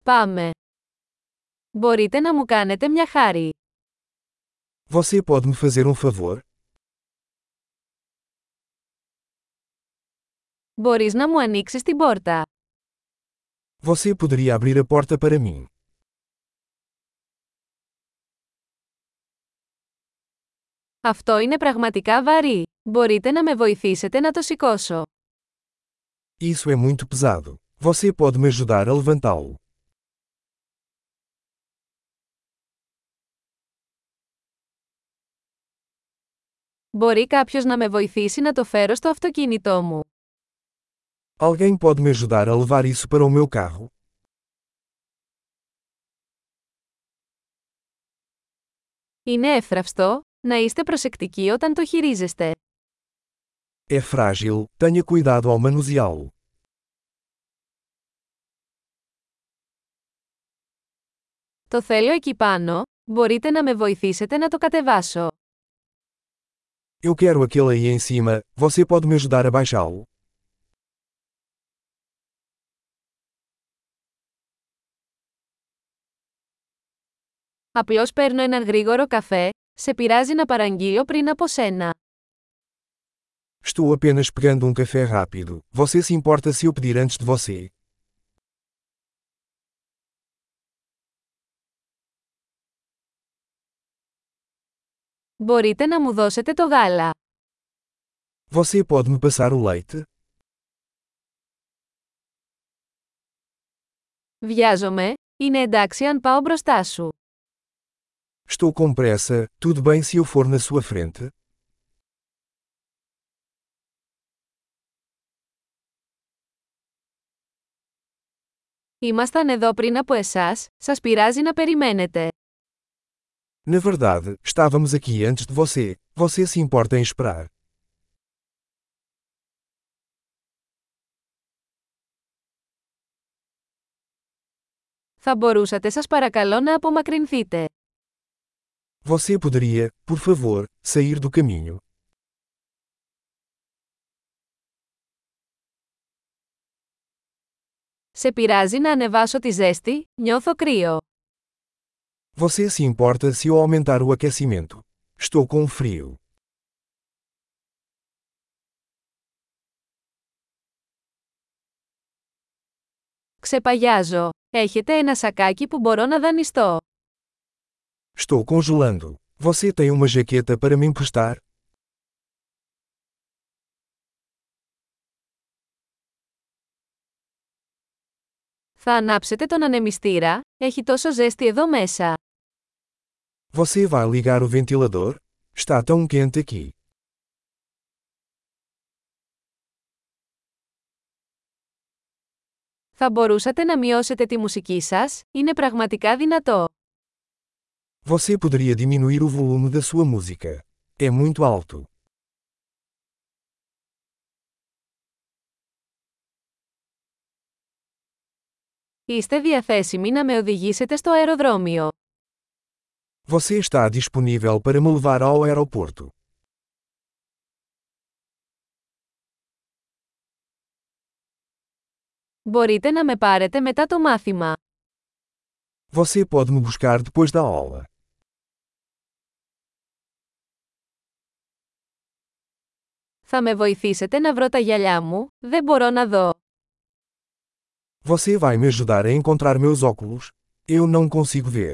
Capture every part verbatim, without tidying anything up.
Πάμε. Μπορείτε να μου κάνετε μια χάρη? Você pode me fazer um favor? Μπορείς να μου ανοίξεις την πόρτα? Você poderia abrir a porta para mim? Αυτό είναι πραγματικά βαρύ. Μπορείτε να με βοηθήσετε να το σηκώσω? Isso é muito pesado. Você pode me ajudar a levantá-lo? Μπορεί κάποιος να με βοηθήσει να το φέρω στο αυτοκίνητό μου? Alguém pode me ajudar a levar isso para o meu carro? Είναι εύθραυστο, να είστε προσεκτικοί όταν το χειρίζεστε. É frágil, tenha cuidado ao manuseá-lo. Το θέλω εκεί πάνω, μπορείτε να με βοηθήσετε να το κατεβάσω? Eu quero aquele aí em cima, você pode me ajudar a baixá-lo? Απλώς παίρνω έναν γρήγορο καφέ, σε πειράζει να παραγγείλω πριν από σένα? Estou apenas pegando um café rápido. Você se importa se eu pedir antes de você? Μπορείτε να μου δώσετε το γάλα? Você pode me passar o leite? Βιάζομαι, είναι εντάξει αν πάω μπροστά σου? Estou com pressa, tudo bem se eu for na sua frente? Ήμασταν εδώ πριν από εσάς, σας πειράζει να περιμένετε? Na verdade, estávamos aqui antes de você. Você se importa em esperar? Θα μπορούσατε σας παρακαλώ να απομακρυνθείτε? Você poderia, por favor, sair do caminho? Σε πειράζει να ανεβάσω τη ζέστη? Νιώθω κρύο. Você se importa se eu aumentar o aquecimento? Estou com frio. Ξεπαγιάζω. Έχετε ένα σακάκι που μπορώ να δανειστώ? Estou congelando. Você tem uma jaqueta para me emprestar? Θα ανάψετε τον ανεμιστήρα? Έχει τόσο ζέστη εδώ μέσα. Você vai ligar o ventilador? Está tão quente aqui. Θα μπορούσατε να μειώσετε τη μουσική σας? Είναι πραγματικά δυνατό. Você poderia diminuir o volume da sua música. É muito alto. Είστε διαθέσιμοι να με οδηγήσετε στο αεροδρόμιο? Você está disponível para me levar ao aeroporto? Μπορείτε να με πάρετε μετά το μάθημα? Você pode me buscar depois da aula. Θα με βοηθήσετε να βρω τα γυαλιά μου? Δεν μπορώ να δω. Você vai me ajudar a encontrar meus óculos? Eu não consigo ver.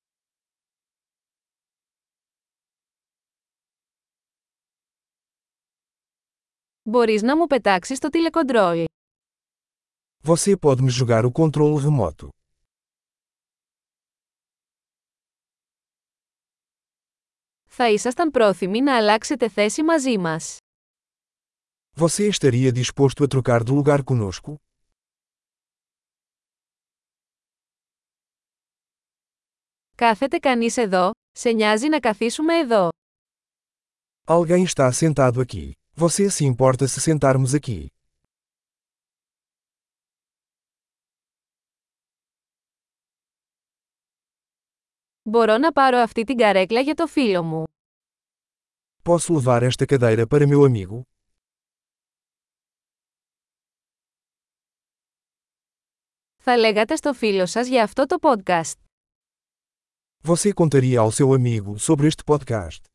Μπορείς να μου πετάξεις το τηλεκοντρόλ? Você pode me jogar o controle remoto? Θα ήσασταν πρόθυμοι να αλλάξετε θέση μαζί μας? Você estaria disposto a trocar de lugar conosco? Κάθεται κανείς εδώ? Σε νοιάζει να καθίσουμε εδώ? Alguém está sentado aqui. Você se importa se sentarmos aqui? Μπορώ να πάρω αυτή την καρέκλα για το φίλο μου? Posso levar esta cadeira para meu amigo? θα λέγατε στο φίλο σας για αυτό το podcast? Você contaria ao seu amigo sobre este podcast?